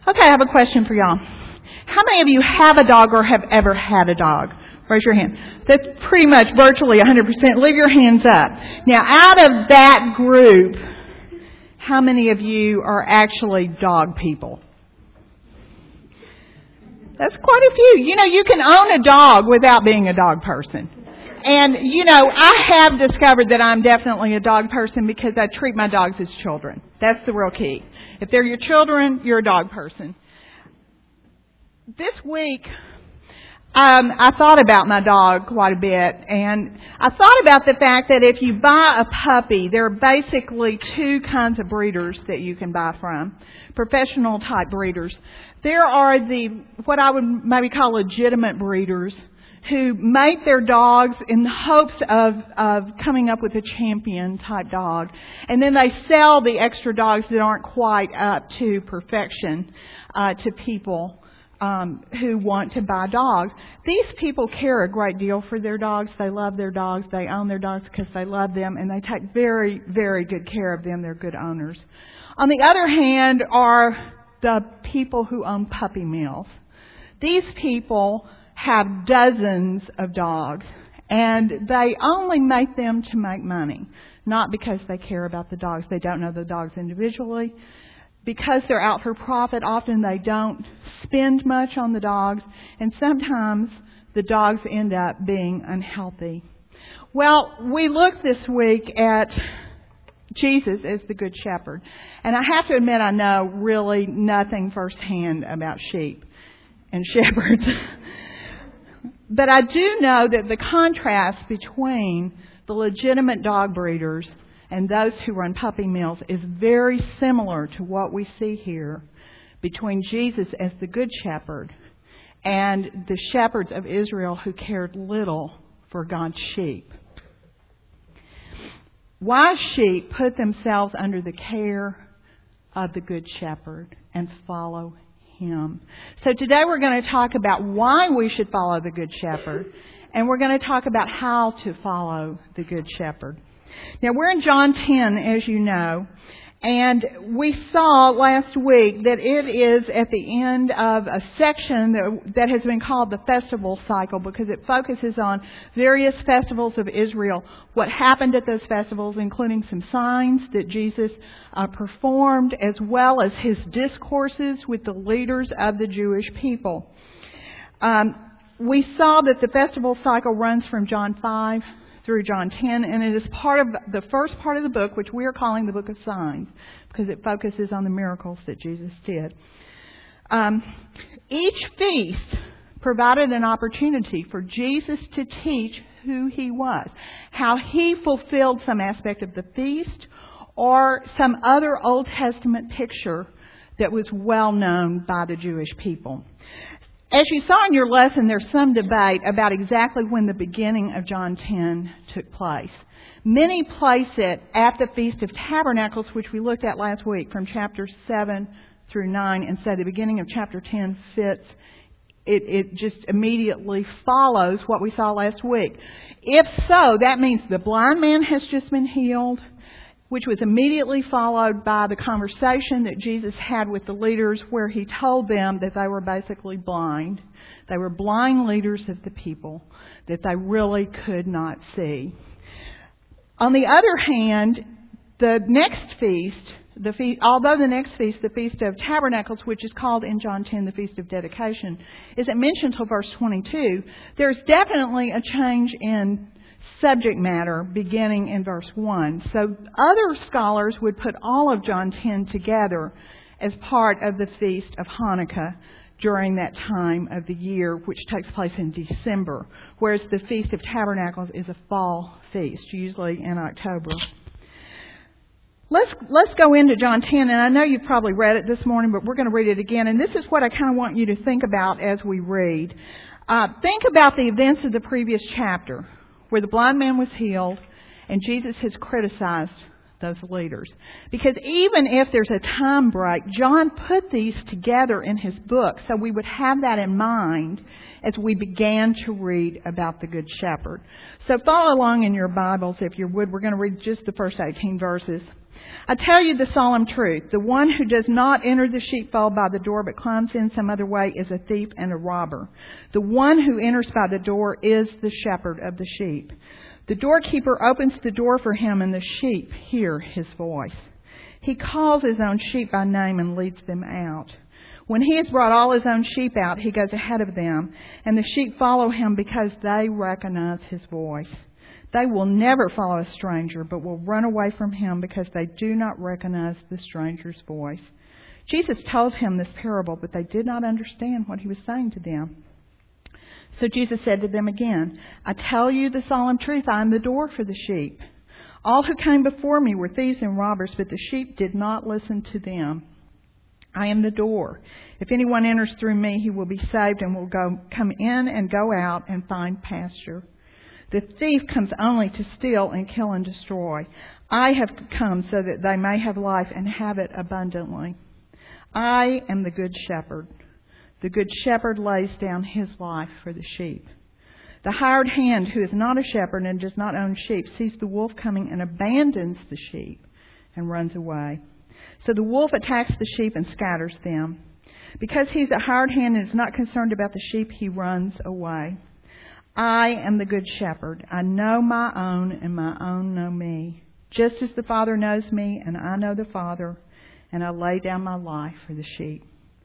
Okay, I have a question for y'all. How many of you have a dog or have ever had a dog? Raise your hand. That's pretty much virtually 100%. Leave your hands up. Now, out of that group, how many of you are actually dog people? That's quite a few. You know, you can own a dog without being a dog person. And, you know, I have discovered that I'm definitely a dog person because I treat my dogs as children. That's the real key. If they're your children, you're a dog person. This week, I thought about my dog quite a bit, and I thought about the fact that if you buy a puppy, there are basically two kinds of breeders that you can buy from, professional type breeders. There are what I would maybe call legitimate breeders who make their dogs in the hopes of coming up with a champion type dog, and then they sell the extra dogs that aren't quite up to perfection to people who want to buy dogs. These people care a great deal for their dogs. They love their dogs. They own their dogs because they love them, and they take very, very good care of them. They're good owners. On the other hand are the people who own puppy mills. These people have dozens of dogs, and they only make them to make money, not because they care about the dogs. They don't know the dogs individually. Because they're out for profit, often they don't spend much on the dogs, and sometimes the dogs end up being unhealthy. Well, we looked this week at Jesus as the Good Shepherd, and I have to admit I know really nothing firsthand about sheep and shepherds. But I do know that the contrast between the legitimate dog breeders and those who run puppy mills is very similar to what we see here between Jesus as the Good Shepherd and the shepherds of Israel who cared little for God's sheep. Wise sheep put themselves under the care of the Good Shepherd and follow Him. So today we're going to talk about why we should follow the Good Shepherd, and we're going to talk about how to follow the Good Shepherd. Now, we're in John 10, as you know, and we saw last week that it is at the end of a section that has been called the festival cycle because it focuses on various festivals of Israel, what happened at those festivals, including some signs that Jesus performed, as well as his discourses with the leaders of the Jewish people. We saw that the festival cycle runs from John 5 through John 10, and it is part of the first part of the book, which we are calling the Book of Signs, because it focuses on the miracles that Jesus did. Each feast provided an opportunity for Jesus to teach who He was, how He fulfilled some aspect of the feast, or some other Old Testament picture that was well known by the Jewish people. As you saw in your lesson, there's some debate about exactly when the beginning of John 10 took place. Many place it at the Feast of Tabernacles, which we looked at last week, from chapter 7 through 9, and say the beginning of chapter 10 fits. It just immediately follows what we saw last week. If so, that means the blind man has just been healed, which was immediately followed by the conversation that Jesus had with the leaders where He told them that they were basically blind. They were blind leaders of the people, that they really could not see. On the other hand, the next feast, although the next feast, the Feast of Tabernacles, which is called in John 10 the Feast of Dedication, isn't mentioned until verse 22, there's definitely a change in subject matter beginning in verse 1. So other scholars would put all of John 10 together as part of the Feast of Hanukkah during that time of the year, which takes place in December, whereas the Feast of Tabernacles is a fall feast, usually in October. Let's go into John 10, and I know you've probably read it this morning, but we're going to read it again, and this is what I kind of want you to think about as we read. Think about the events of the previous chapter, where the blind man was healed, and Jesus has criticized those leaders. Because even if there's a time break, John put these together in his book, so we would have that in mind as we began to read about the Good Shepherd. So follow along in your Bibles, if you would. We're going to read just the first 18 verses. I tell you the solemn truth. The one who does not enter the sheepfold by the door but climbs in some other way is a thief and a robber. The one who enters by the door is the shepherd of the sheep. The doorkeeper opens the door for him, and the sheep hear his voice. He calls his own sheep by name and leads them out. When he has brought all his own sheep out, he goes ahead of them, and the sheep follow him because they recognize his voice. They will never follow a stranger, but will run away from him because they do not recognize the stranger's voice. Jesus told him this parable, but they did not understand what he was saying to them. So Jesus said to them again, I tell you the solemn truth, I am the door for the sheep. All who came before me were thieves and robbers, but the sheep did not listen to them. I am the door. If anyone enters through me, he will be saved and will come in and go out and find pasture. The thief comes only to steal and kill and destroy. I have come so that they may have life and have it abundantly. I am the good shepherd. The good shepherd lays down his life for the sheep. The hired hand who is not a shepherd and does not own sheep sees the wolf coming and abandons the sheep and runs away. So the wolf attacks the sheep and scatters them. Because he's a hired hand and is not concerned about the sheep, he runs away. I am the good shepherd. I know my own, and my own know me. Just as the Father knows me, and I know the Father, and I lay down my life for the sheep.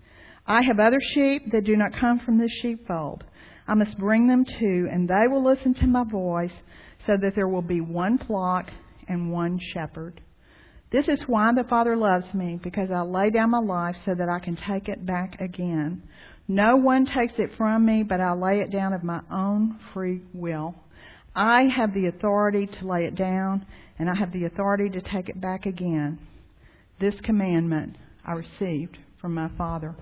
I have other sheep that do not come from this sheepfold. I must bring them too, and they will listen to my voice, so that there will be one flock and one shepherd. This is why the Father loves me, because I lay down my life so that I can take it back again. No one takes it from me, but I lay it down of my own free will. I have the authority to lay it down, and I have the authority to take it back again. This commandment I received from my Father.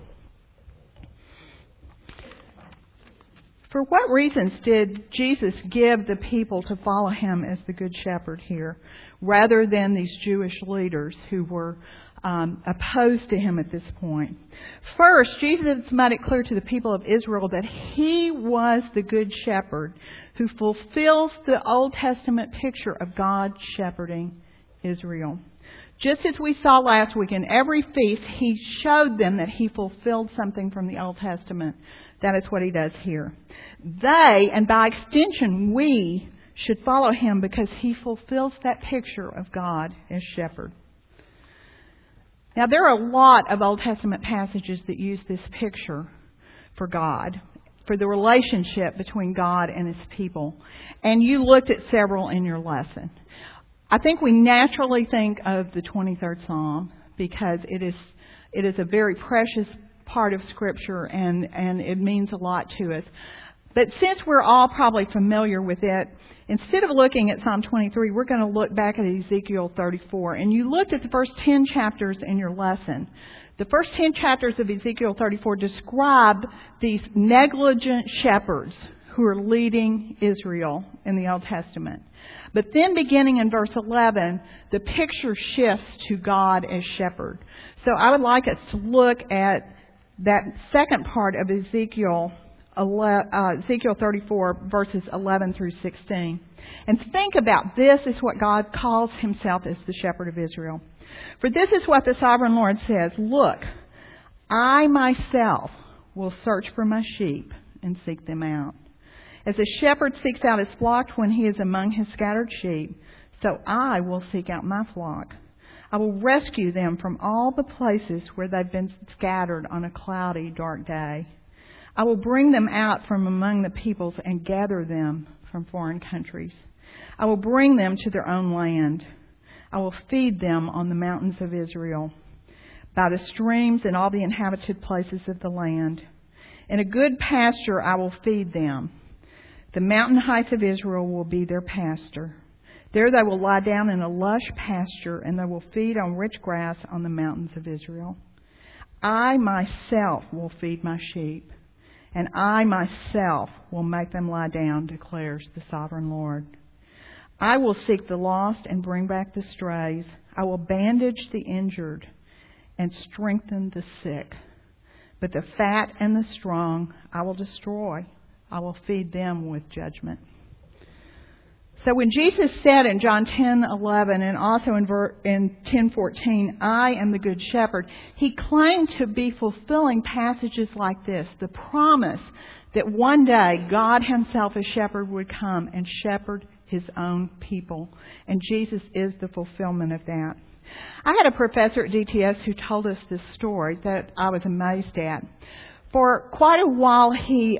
For what reasons did Jesus give the people to follow him as the Good Shepherd here, rather than these Jewish leaders who were opposed to him at this point? First, Jesus made it clear to the people of Israel that he was the Good Shepherd who fulfills the Old Testament picture of God shepherding Israel. Just as we saw last week, in every feast, he showed them that he fulfilled something from the Old Testament. That is what he does here. They, and by extension we, should follow him because he fulfills that picture of God as shepherd. Now, there are a lot of Old Testament passages that use this picture for God, for the relationship between God and his people. And you looked at several in your lesson. I think we naturally think of the 23rd Psalm because it is a very precious part of Scripture and it means a lot to us. But since we're all probably familiar with it, instead of looking at Psalm 23, we're going to look back at Ezekiel 34. And you looked at the first 10 chapters in your lesson. The first 10 chapters of Ezekiel 34 describe these negligent shepherds who are leading Israel in the Old Testament. But then beginning in verse 11, the picture shifts to God as shepherd. So I would like us to look at that second part of Ezekiel 34, verses 11 through 16. And think about this is what God calls himself as the shepherd of Israel. For this is what the sovereign Lord says, look, I myself will search for my sheep and seek them out. As a shepherd seeks out his flock when he is among his scattered sheep, so I will seek out my flock. I will rescue them from all the places where they've been scattered on a cloudy, dark day. I will bring them out from among the peoples and gather them from foreign countries. I will bring them to their own land. I will feed them on the mountains of Israel, by the streams and all the inhabited places of the land. In a good pasture I will feed them. The mountain heights of Israel will be their pasture. There they will lie down in a lush pasture, and they will feed on rich grass on the mountains of Israel. I myself will feed my sheep, and I myself will make them lie down, declares the sovereign Lord. I will seek the lost and bring back the strays. I will bandage the injured and strengthen the sick. But the fat and the strong I will destroy. I will feed them with judgment. So when Jesus said in John 10:11 and also in 10:14, I am the good shepherd, he claimed to be fulfilling passages like this, the promise that one day God himself as shepherd would come and shepherd his own people. And Jesus is the fulfillment of that. I had a professor at DTS who told us this story that I was amazed at. For quite a while he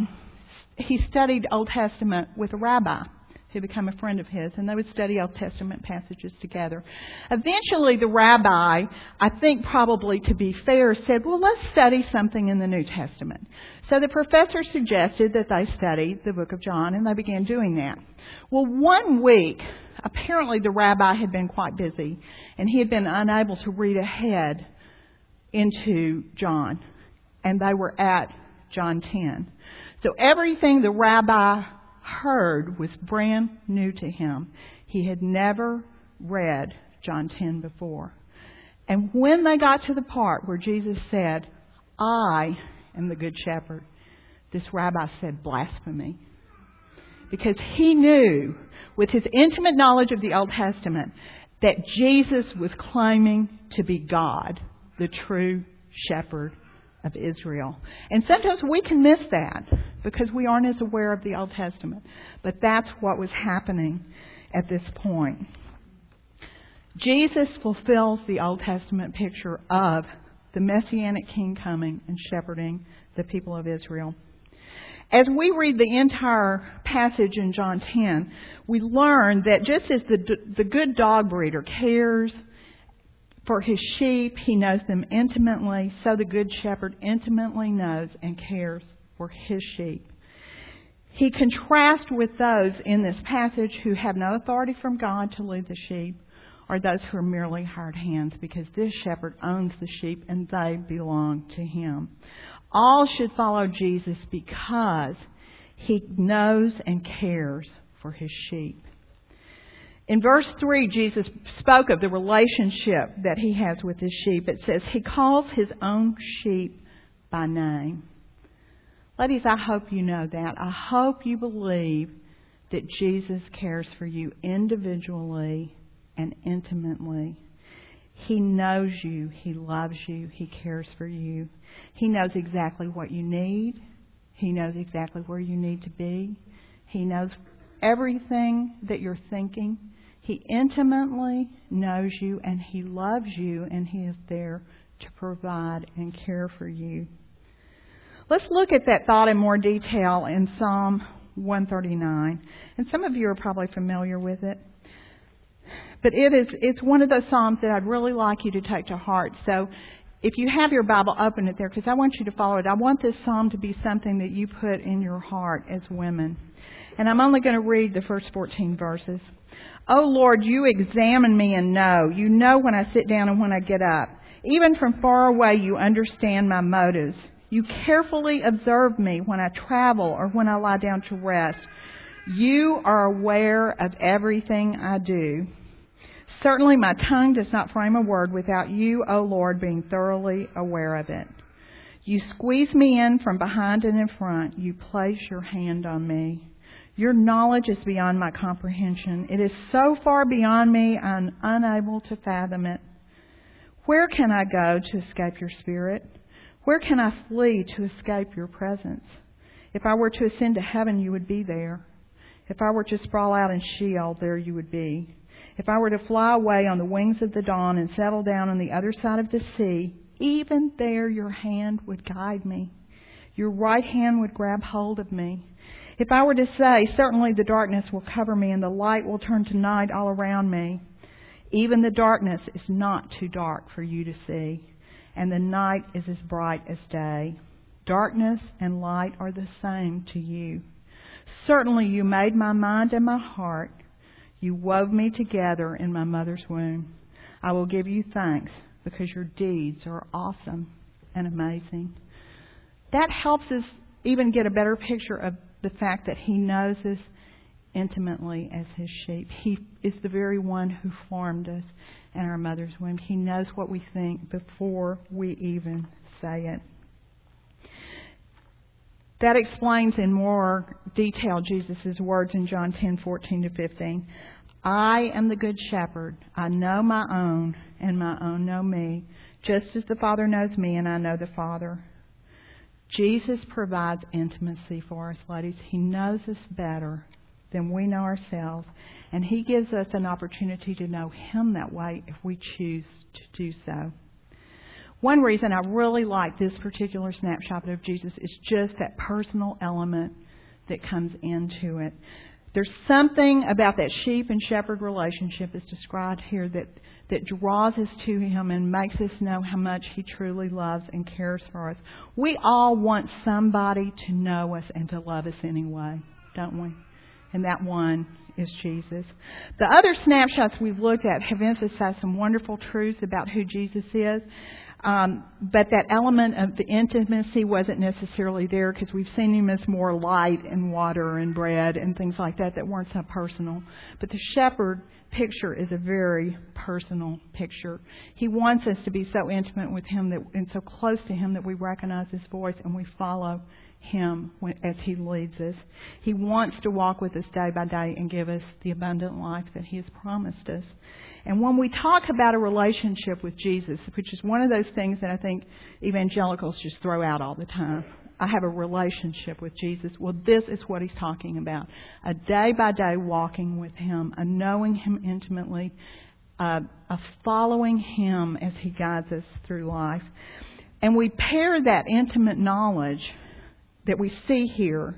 studied Old Testament with a rabbi who became a friend of his, and they would study Old Testament passages together. Eventually the rabbi, I think probably to be fair, said, well, let's study something in the New Testament. So the professor suggested that they study the book of John, and they began doing that. Well, one week, apparently the rabbi had been quite busy, and he had been unable to read ahead into John, and they were at John 10. So everything the rabbi heard was brand new to him. He had never read John 10 before. And when they got to the part where Jesus said, I am the good shepherd, this rabbi said, blasphemy. Because he knew, with his intimate knowledge of the Old Testament, that Jesus was claiming to be God, the true shepherd of Israel. And sometimes we can miss that because we aren't as aware of the Old Testament. But that's what was happening at this point. Jesus fulfills the Old Testament picture of the Messianic King coming and shepherding the people of Israel. As we read the entire passage in John 10, we learn that just as the good dog breeder cares for his sheep, he knows them intimately, so the good shepherd intimately knows and cares for his sheep. He contrasts with those in this passage who have no authority from God to lead the sheep, or those who are merely hired hands, because this shepherd owns the sheep and they belong to him. All should follow Jesus because he knows and cares for his sheep. In verse 3, Jesus spoke of the relationship that he has with his sheep. It says, he calls his own sheep by name. Ladies, I hope you know that. I hope you believe that Jesus cares for you individually and intimately. He knows you. He loves you. He cares for you. He knows exactly what you need. He knows exactly where you need to be. He knows everything that you're thinking. He intimately knows you, and he loves you, and he is there to provide and care for you. Let's look at that thought in more detail in Psalm 139. And some of you are probably familiar with it. But it's one of those Psalms that I'd really like you to take to heart. So if you have your Bible, open it there, because I want you to follow it. I want this Psalm to be something that you put in your heart as women. And I'm only going to read the first 14 verses. O Lord, you examine me and know. You know when I sit down and when I get up. Even from far away, you understand my motives. You carefully observe me when I travel or when I lie down to rest. You are aware of everything I do. Certainly my tongue does not frame a word without you, O Lord, being thoroughly aware of it. You squeeze me in from behind and in front. You place your hand on me. Your knowledge is beyond my comprehension. It is so far beyond me, I'm unable to fathom it. Where can I go to escape your spirit? Where can I flee to escape your presence? If I were to ascend to heaven, you would be there. If I were to sprawl out in Sheol, there you would be. If I were to fly away on the wings of the dawn and settle down on the other side of the sea, even there your hand would guide me. Your right hand would grab hold of me. If I were to say, certainly the darkness will cover me and the light will turn to night all around me, even the darkness is not too dark for you to see, and the night is as bright as day. Darkness and light are the same to you. Certainly you made my mind and my heart. You wove me together in my mother's womb. I will give you thanks because your deeds are awesome and amazing. That helps us even get a better picture of the fact that he knows us intimately as his sheep. He is the very one who formed us in our mother's womb. He knows what we think before we even say it. That explains in more detail Jesus' words in John 10:14-15. I am the good shepherd. I know my own, and my own know me, just as the Father knows me, and I know the Father. Jesus provides intimacy for us, ladies. He knows us better than we know ourselves, and He gives us an opportunity to know Him that way if we choose to do so. One reason I really like this particular snapshot of Jesus is just that personal element that comes into it. There's something about that sheep and shepherd relationship that's described here that draws us to Him and makes us know how much He truly loves and cares for us. We all want somebody to know us and to love us anyway, don't we? And that one is Jesus. The other snapshots we've looked at have emphasized some wonderful truths about who Jesus is. But that element of the intimacy wasn't necessarily there because we've seen Him as more light and water and bread and things like that weren't so personal. But the shepherd picture is a very personal picture. He wants us to be so intimate with Him and so close to Him that we recognize His voice and we follow Him as He leads us. He wants to walk with us day by day and give us the abundant life that He has promised us. And when we talk about a relationship with Jesus, which is one of those things that I think evangelicals just throw out all the time, I have a relationship with Jesus. Well, this is what He's talking about. A day-by-day walking with Him, a knowing Him intimately, a following Him as He guides us through life. And we pair that intimate knowledge that we see here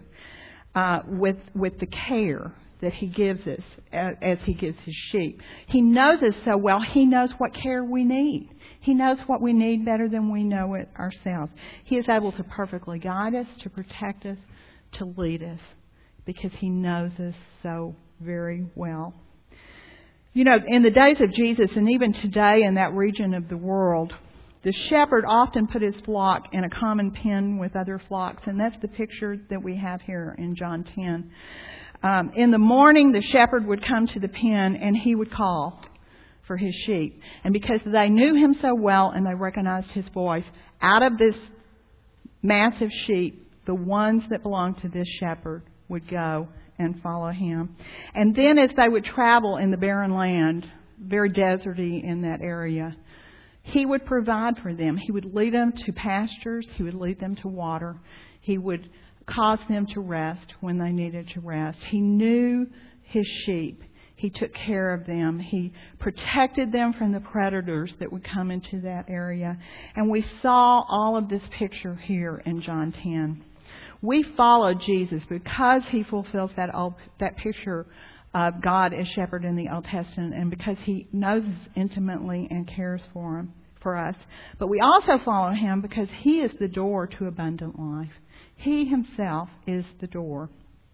with the care that He gives us as He gives His sheep. He knows us so well, He knows what care we need. He knows what we need better than we know it ourselves. He is able to perfectly guide us, to protect us, to lead us, because He knows us so very well. You know, in the days of Jesus, and even today in that region of the world, the shepherd often put his flock in a common pen with other flocks, and that's the picture that we have here in John 10. In the morning, the shepherd would come to the pen and he would call for his sheep. And because they knew him so well and they recognized his voice, out of this massive sheep, the ones that belonged to this shepherd would go and follow him. And then as they would travel in the barren land, very deserty in that area, He would provide for them. He would lead them to pastures. He would lead them to water. He would cause them to rest when they needed to rest. He knew His sheep. He took care of them. He protected them from the predators that would come into that area. And we saw all of this picture here in John 10. We follow Jesus because He fulfills that picture of God as shepherd in the Old Testament, and because He knows us intimately and cares for us. But we also follow Him because He is the door to abundant life. He Himself is the door.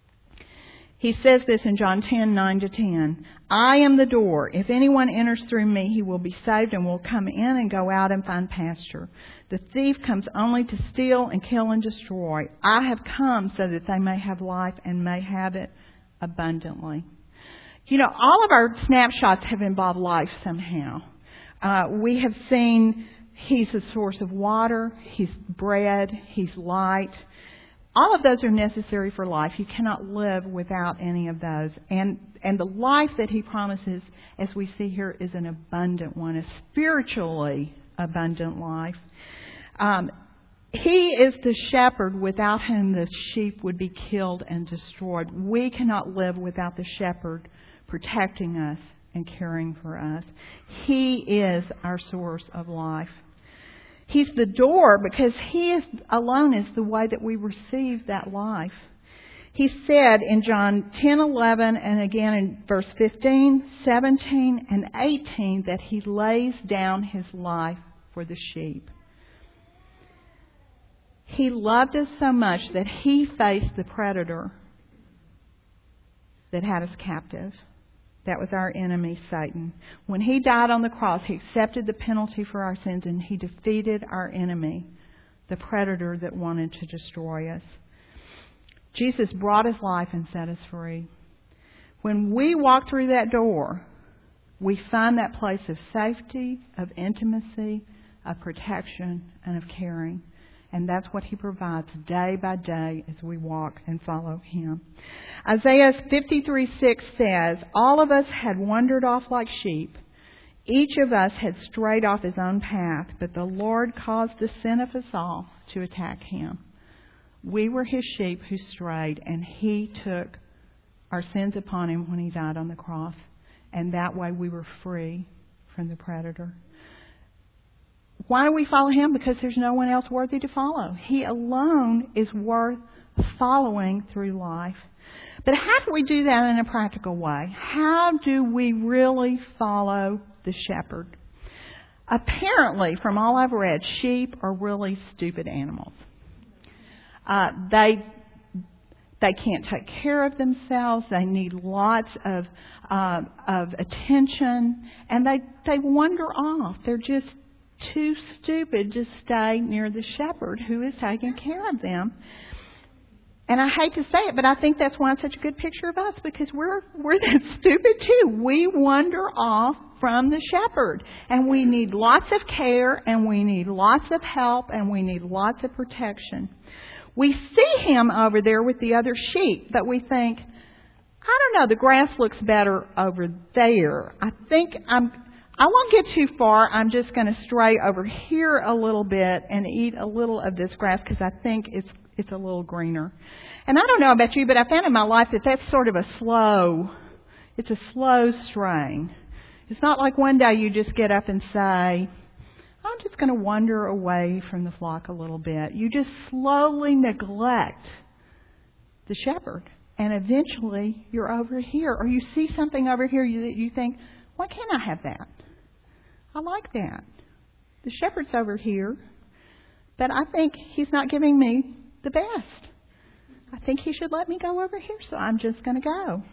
He says this in John 10:9-10. I am the door. If anyone enters through me, he will be saved and will come in and go out and find pasture. The thief comes only to steal and kill and destroy. I have come so that they may have life and may have it abundantly. You know, all of our snapshots have involved life somehow. We have seen He's the source of water, He's bread, He's light. All of those are necessary for life. You cannot live without any of those. And the life that He promises, as we see here, is an abundant one, a spiritually abundant life. He is the shepherd without whom the sheep would be killed and destroyed. We cannot live without the shepherd protecting us and caring for us. He is our source of life. He's the door because He alone is the way that we receive that life. He said in John 10:11 and again in verse 15, 17 and 18 that He lays down His life for the sheep. He loved us so much that He faced the predator that had us captive. That was our enemy, Satan. When He died on the cross, He accepted the penalty for our sins and He defeated our enemy, the predator that wanted to destroy us. Jesus brought His life and set us free. When we walk through that door, we find that place of safety, of intimacy, of protection, and of caring. And that's what He provides day by day as we walk and follow Him. Isaiah 53:6 says, "All of us had wandered off like sheep. Each of us had strayed off his own path, but the Lord caused the sin of us all to attack Him." We were His sheep who strayed, and He took our sins upon Him when He died on the cross. And that way we were free from the predator. Why do we follow Him? Because there's no one else worthy to follow. He alone is worth following through life. But how do we do that in a practical way? How do we really follow the shepherd? Apparently, from all I've read, sheep are really stupid animals. They can't take care of themselves. They need lots of attention, and they wander off. They're just too stupid to stay near the shepherd who is taking care of them. And I hate to say it, but I think that's why it's such a good picture of us, because we're that stupid too. We wander off from the shepherd, and we need lots of care, and we need lots of help, and we need lots of protection. We see Him over there with the other sheep, but we think, I don't know, the grass looks better over there. I won't get too far. I'm just going to stray over here a little bit and eat a little of this grass because I think it's a little greener. And I don't know about you, but I found in my life that that's sort of a slow straying. It's not like one day you just get up and say, I'm just going to wander away from the flock a little bit. You just slowly neglect the shepherd. And eventually you're over here. Or you see something over here that you think, why can't I have that? I like that. The shepherd's over here. But I think He's not giving me the best. I think He should let me go over here. So I'm just going to go.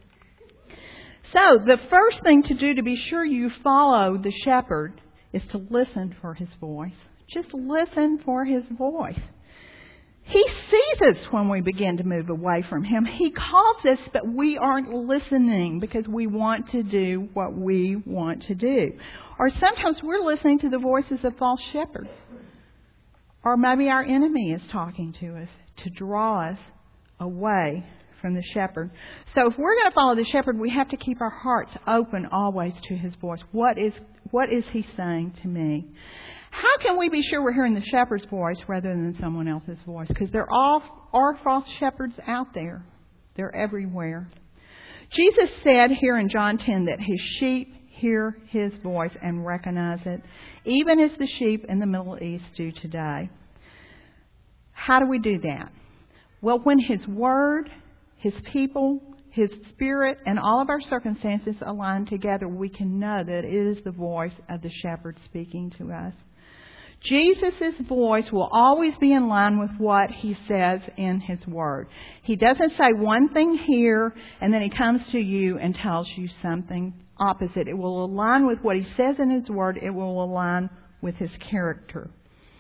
So the first thing to do to be sure you follow the shepherd is to listen for His voice. Just listen for His voice. He sees us when we begin to move away from Him. He calls us, but we aren't listening because we want to do what we want to do. Or sometimes we're listening to the voices of false shepherds. Or maybe our enemy is talking to us to draw us away from the shepherd. So if we're going to follow the shepherd, we have to keep our hearts open always to His voice. What is He saying to me? How can we be sure we're hearing the shepherd's voice rather than someone else's voice? Because there are false shepherds out there. They're everywhere. Jesus said here in John 10 that His sheep hear His voice and recognize it, even as the sheep in the Middle East do today. How do we do that? Well, when His Word, His people, His Spirit, and all of our circumstances align together, we can know that it is the voice of the shepherd speaking to us. Jesus' voice will always be in line with what He says in His Word. He doesn't say one thing here and then He comes to you and tells you something opposite. It will align with what He says in His Word. It will align with His character.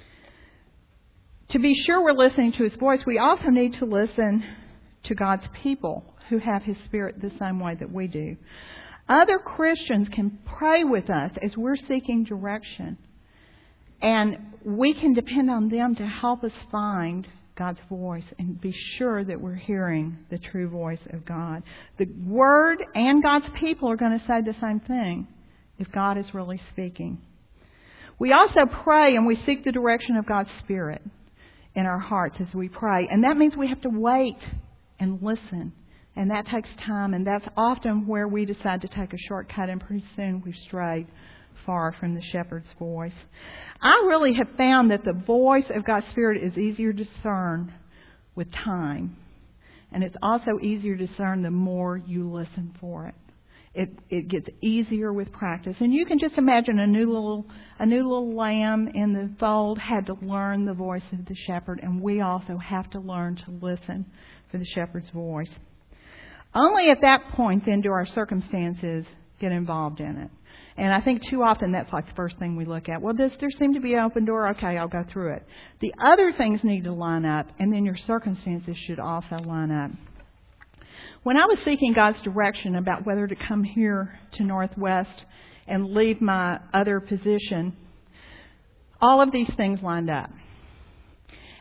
To be sure we're listening to His voice, we also need to listen to God's people who have His Spirit the same way that we do. Other Christians can pray with us as we're seeking direction. And we can depend on them to help us find God's voice and be sure that we're hearing the true voice of God. The Word and God's people are going to say the same thing if God is really speaking. We also pray and we seek the direction of God's Spirit in our hearts as we pray. And that means we have to wait and listen. And that takes time. And that's often where we decide to take a shortcut. And pretty soon we've strayed far from the shepherd's voice. I really have found that the voice of God's Spirit is easier to discern with time. And it's also easier to discern the more you listen for it. It gets easier with practice. And you can just imagine a new little lamb in the fold had to learn the voice of the shepherd. And we also have to learn to listen for the shepherd's voice. Only at that point then do our circumstances get involved in it. And I think too often that's like the first thing we look at. Well, there seemed to be an open door. Okay, I'll go through it. The other things need to line up, and then your circumstances should also line up. When I was seeking God's direction about whether to come here to Northwest and leave my other position, all of these things lined up.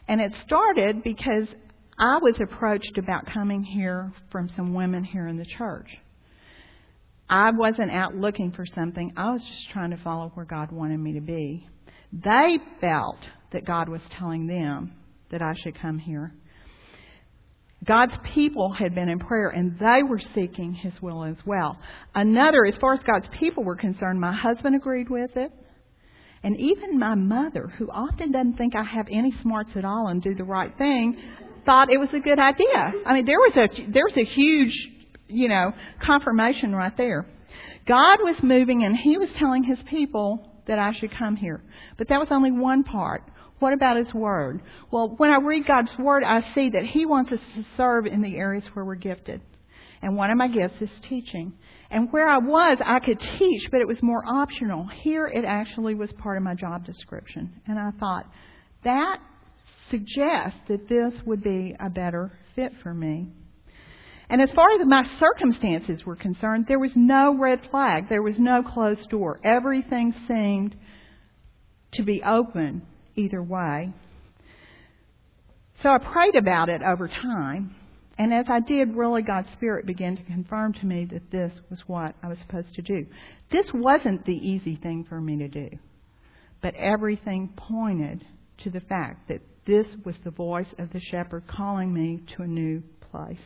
And it started because I was approached about coming here from some women here in the church. I wasn't out looking for something. I was just trying to follow where God wanted me to be. They felt that God was telling them that I should come here. God's people had been in prayer and they were seeking His will as well. Another, as far as God's people were concerned, my husband agreed with it. And even my mother, who often doesn't think I have any smarts at all and do the right thing, thought it was a good idea. I mean, there was a huge, confirmation right there. God was moving and He was telling His people that I should come here. But that was only one part. What about His Word? Well, when I read God's Word, I see that He wants us to serve in the areas where we're gifted. And one of my gifts is teaching. And where I was, I could teach, but it was more optional. Here, it actually was part of my job description. And I thought, that suggests that this would be a better fit for me. And as far as my circumstances were concerned, there was no red flag. There was no closed door. Everything seemed to be open either way. So I prayed about it over time. And as I did, really God's Spirit began to confirm to me that this was what I was supposed to do. This wasn't the easy thing for me to do. But everything pointed to the fact that this was the voice of the shepherd calling me to a new place.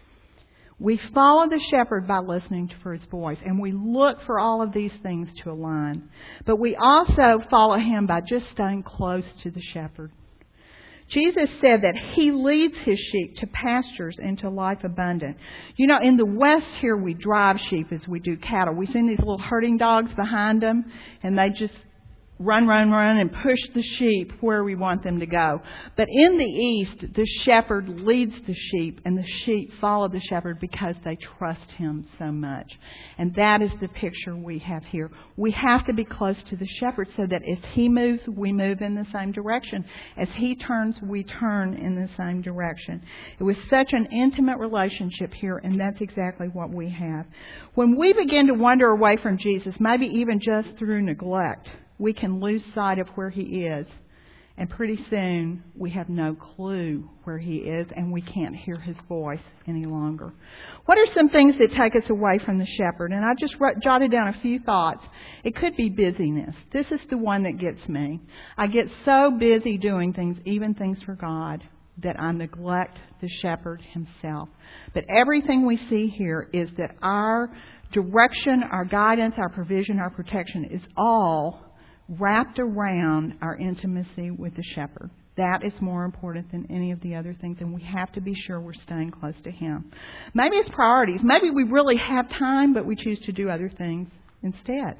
We follow the shepherd by listening for his voice, and we look for all of these things to align. But we also follow him by just staying close to the shepherd. Jesus said that he leads his sheep to pastures and to life abundant. In the West here we drive sheep as we do cattle. We send these little herding dogs behind them, and they just run, and push the sheep where we want them to go. But in the East, the shepherd leads the sheep, and the sheep follow the shepherd because they trust him so much. And that is the picture we have here. We have to be close to the shepherd so that as he moves, we move in the same direction. As he turns, we turn in the same direction. It was such an intimate relationship here, and that's exactly what we have. When we begin to wander away from Jesus, maybe even just through neglect, we can lose sight of where he is. And pretty soon we have no clue where he is and we can't hear his voice any longer. What are some things that take us away from the shepherd? And I just jotted down a few thoughts. It could be busyness. This is the one that gets me. I get so busy doing things, even things for God, that I neglect the shepherd himself. But everything we see here is that our direction, our guidance, our provision, our protection is all wrapped around our intimacy with the shepherd. That is more important than any of the other things, and we have to be sure we're staying close to him. Maybe it's priorities. Maybe we really have time, but we choose to do other things instead.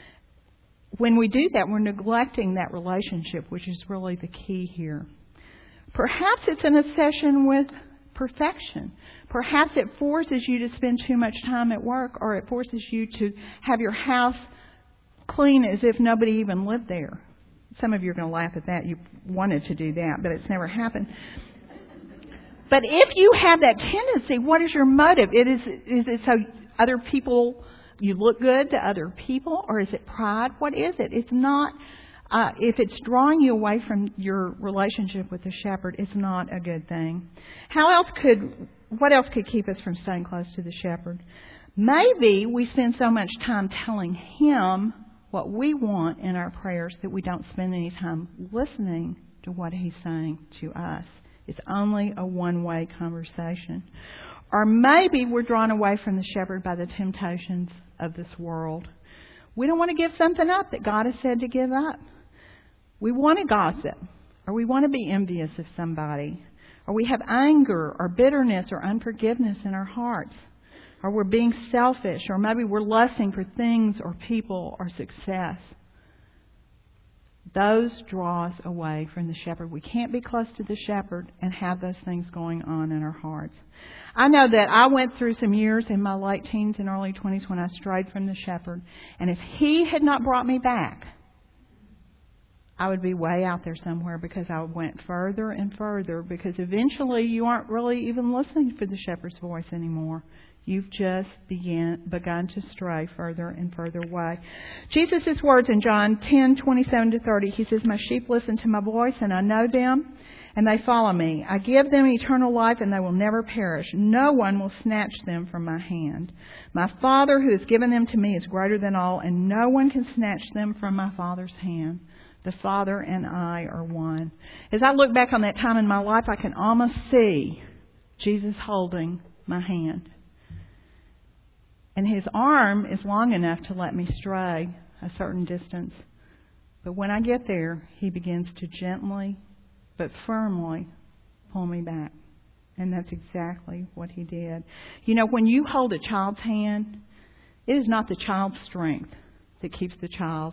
When we do that, we're neglecting that relationship, which is really the key here. Perhaps it's an obsession with perfection. Perhaps it forces you to spend too much time at work, or it forces you to have your house clean as if nobody even lived there. Some of you are going to laugh at that. You wanted to do that, but it's never happened. But if you have that tendency, what is your motive? Is it so other people, you look good to other people, or is it pride? What is it? It's not. If it's drawing you away from your relationship with the shepherd, it's not a good thing. What else could keep us from staying close to the shepherd? Maybe we spend so much time telling him what we want in our prayers that we don't spend any time listening to what he's saying to us. It's only a one-way conversation. Or maybe we're drawn away from the shepherd by the temptations of this world. We don't want to give something up that God has said to give up. We want to gossip, or we want to be envious of somebody, or we have anger or bitterness or unforgiveness in our hearts. Or we're being selfish, or maybe we're lusting for things or people or success. Those draw us away from the shepherd. We can't be close to the shepherd and have those things going on in our hearts. I know that I went through some years in my late teens and early 20s when I strayed from the shepherd. And if he had not brought me back, I would be way out there somewhere, because I went further and further, because eventually you aren't really even listening for the shepherd's voice anymore. You've just begun to stray further and further away. Jesus' words in John 10:27-30, he says, "My sheep listen to my voice, and I know them, and they follow me. I give them eternal life, and they will never perish. No one will snatch them from my hand. My Father who has given them to me is greater than all, and no one can snatch them from my Father's hand. The Father and I are one. As I look back on that time in my life, I can almost see Jesus holding my hand. And His arm is long enough to let me stray a certain distance. But when I get there, He begins to gently but firmly pull me back. And that's exactly what He did. You know, when you hold a child's hand, it is not the child's strength that keeps the child's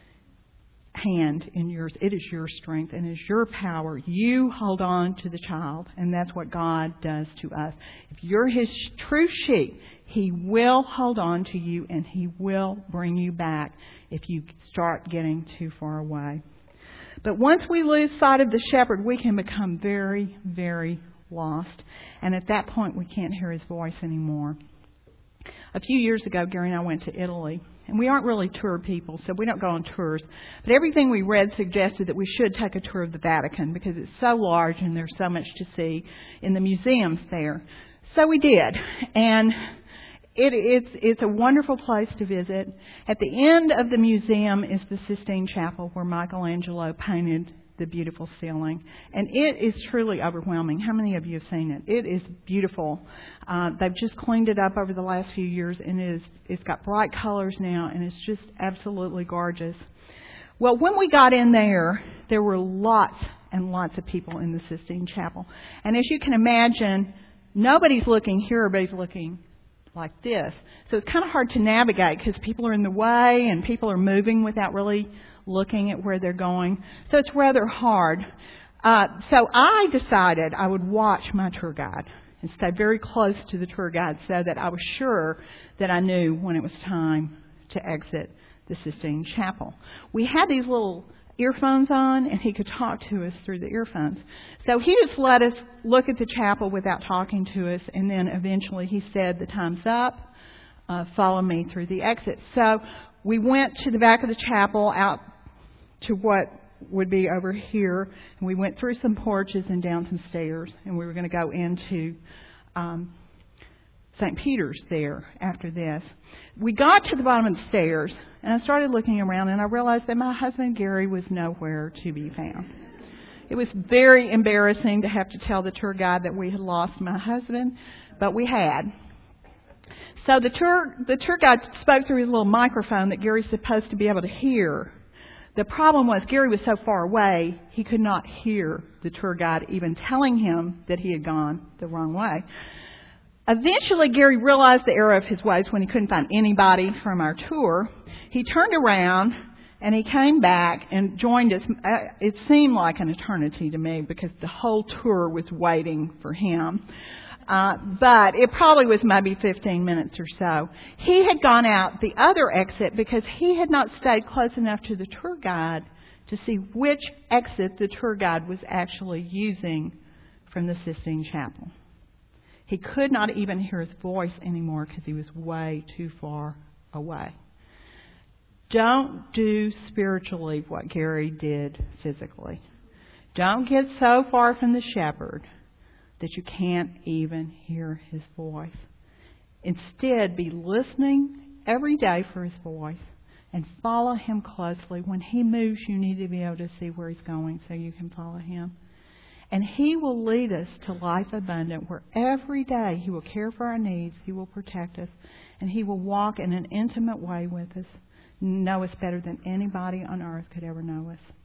hand in yours. It is your strength and it is your power. You hold on to the child, and that's what God does to us. If you're His true sheep, He will hold on to you and He will bring you back if you start getting too far away. But once we lose sight of the shepherd, we can become very, very lost. And at that point, we can't hear His voice anymore. A few years ago, Gary and I went to Italy. And we aren't really tour people, so we don't go on tours. But everything we read suggested that we should take a tour of the Vatican because it's so large and there's so much to see in the museums there. So we did. And it's a wonderful place to visit. At the end of the museum is the Sistine Chapel where Michelangelo painted the beautiful ceiling. And it is truly overwhelming. How many of you have seen it? It is beautiful. They've just cleaned it up over the last few years, and it's got bright colors now, and it's just absolutely gorgeous. Well, when we got in there were lots and lots of people in the Sistine Chapel. And as you can imagine, nobody's looking here, everybody's looking like this. So it's kind of hard to navigate because people are in the way and people are moving without really looking at where they're going. So it's rather hard. So I decided I would watch my tour guide and stay very close to the tour guide so that I was sure that I knew when it was time to exit the Sistine Chapel. We had these little earphones on, and he could talk to us through the earphones. So he just let us look at the chapel without talking to us, and then eventually he said, "The time's up. Follow me through the exit." So we went to the back of the chapel, out to what would be over here, and we went through some porches and down some stairs, and we were going to go into St. Peter's there after this. We got to the bottom of the stairs, and I started looking around, and I realized that my husband, Gary, was nowhere to be found. It was very embarrassing to have to tell the tour guide that we had lost my husband, but we had. So the tour guide spoke through his little microphone that Gary's supposed to be able to hear. The problem was Gary was so far away, he could not hear the tour guide even telling him that he had gone the wrong way. Eventually, Gary realized the error of his ways when he couldn't find anybody from our tour. He turned around and he came back and joined us. It seemed like an eternity to me because the whole tour was waiting for him. But it probably was maybe 15 minutes or so. He had gone out the other exit because he had not stayed close enough to the tour guide to see which exit the tour guide was actually using from the Sistine Chapel. He could not even hear his voice anymore because he was way too far away. Don't do spiritually what Gary did physically. Don't get so far from the shepherd that you can't even hear his voice. Instead, be listening every day for his voice and follow him closely. When he moves, you need to be able to see where he's going so you can follow him. And he will lead us to life abundant, where every day he will care for our needs, he will protect us, and he will walk in an intimate way with us, know us better than anybody on earth could ever know us.